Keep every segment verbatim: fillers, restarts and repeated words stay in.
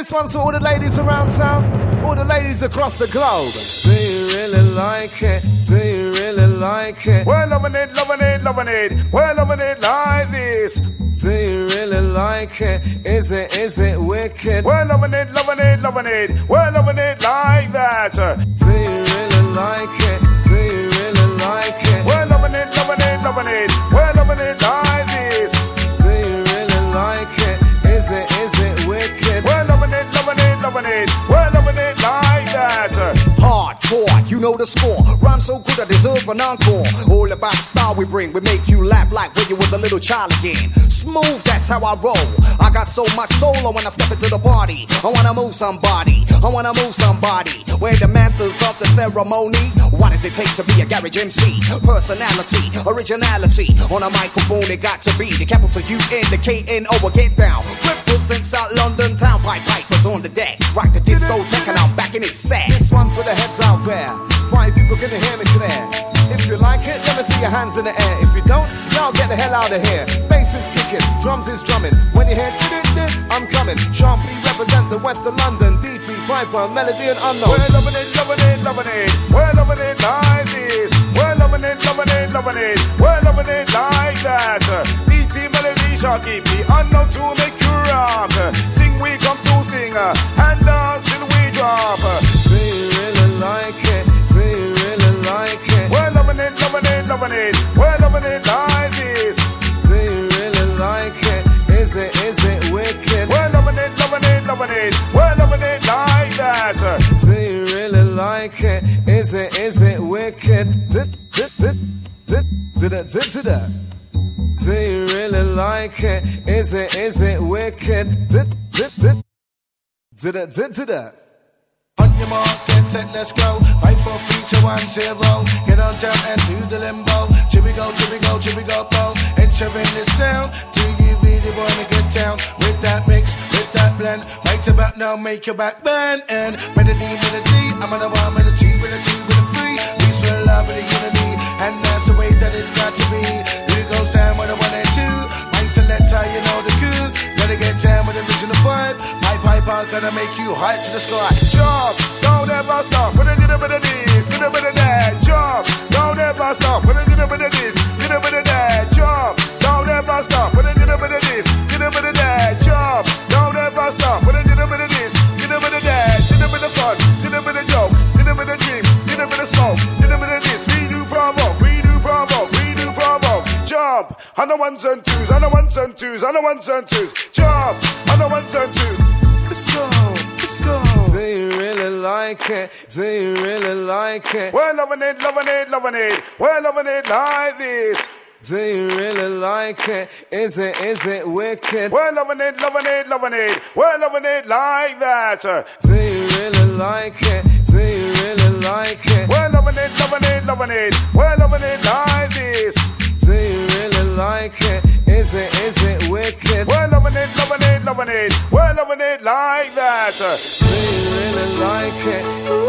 This one's for all the ladies around town, all the ladies across the globe. Do you really like it? Do you really like it? We're loving it, loving it, loving it. We're loving it like this. Do you really like it? Is it, is it wicked? We're loving it, loving it, loving it. We're loving it like that. Do you really like it? Do you really like it? We're loving it, loving it, loving it. We're loving it like this. Do you really like it? Is it, is it wicked? We're loving it, loving it, loving it. We're loving it like that. Hardcore, you know the score. Rhyme so good I deserve an encore. All about the style we bring. We make you laugh like when you was a little child again. Smooth, that's how I roll. I got so much soul when I step into the party. I wanna move somebody. I wanna move somebody. We're the masters of the ceremony. What does it take to be a garage M C? Personality, originality. On a microphone it got to be the capital U N, the K N O, get down. Represent South London town. Pipe pipers on the deck. Rock the discotheque and I'm back in its set. This one's for the heads out there. Why people can hear me clear? If you like it, let me see your hands in the air. If you don't, y'all get the hell out of here. Bass is kicking, drums is drumming. When you hear dit-dit-dit, I'm coming. Sharply represent the west of London. D T, Piper, Melody and Unknown. We're loving it, loving it, loving it. We're loving it like this. We're loving it, loving it, loving it. We're loving it like that. D T, Melody, Sharky, P, Unknown to make you rock. Sing, we come to sing. And dance till we drop. Do you really like it? Do you really like it? We're loving it, loving it, loving it. We're loving it like this. Do you really like it? Is it, is it wicked? We're loving it, loving it, loving it. We're loving it like that. Do you really like it? Is it, is it wicked? Do you really like it? Is it, is it wicked? On your mark, get set, let's go. Fight for future, one zero. Get on down and do the limbo. Here we go, here we go, here we go, go. Entering this sound. Do you really wanna get down with that mix, with that blend? Right about now, make your back bend. And melody, melody. I'm on the one with a two, with a two, with a three. Peace with love, with a unity. And that's the way that it's got to be. Here goes down with a one and two. My selector, you know the coup. Gotta get down with the original vibe. My piper gonna make you high to the sky. Jump, don't ever stop. Put a little bit of this, little bit of that. Jump, don't ever stop. Put a little bit of this, little bit of that. Jump, don't ever stop. Put a little bit of this, little bit of that. Jump, don't ever stop. Put a little bit of this, little bit of that. Little bit of fun, little bit of joke, little bit of dream, little bit of smoke, little bit of this. We do provoke, we do provoke, we do provoke. Jump, on the ones and twos, on the ones and twos, on the ones and twos. Jump, on the ones and twos. Let's go, let's go. Do you really like it? Do you really like it? We're loving it, loving it, loving it. We're loving it like this. Do you really like it? Is it, is it wicked? We're loving it, loving it, loving it. We're loving it like that. Do you really like it? Do you really like it? We're loving it, loving it, loving it. We're loving it like this. Do you really like it? Is it, is it wicked? We're loving it, loving it, loving it. We're loving it like that. Do you really like it?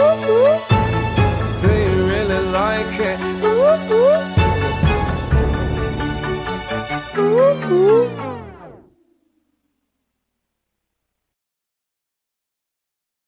Do you really like it? Ooh, ooh.